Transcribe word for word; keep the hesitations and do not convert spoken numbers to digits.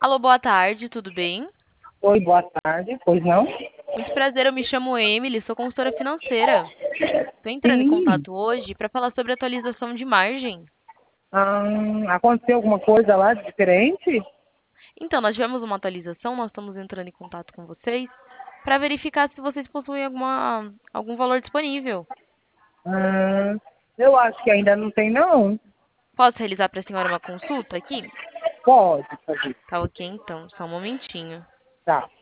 Alô, boa tarde, tudo bem? Oi, boa tarde. Pois não? Muito prazer, eu me chamo Emily, sou consultora financeira. Estou entrando em Sim. contato hoje para falar sobre atualização de margem. Ah, aconteceu alguma coisa lá de diferente? Então, nós tivemos uma atualização, nós estamos entrando em contato com vocês para verificar se vocês possuem alguma, algum valor disponível. Ah, eu acho que ainda não tem, não. Posso realizar para a senhora uma consulta aqui? Pode fazer. Tá ok, então, só um momentinho. Tá.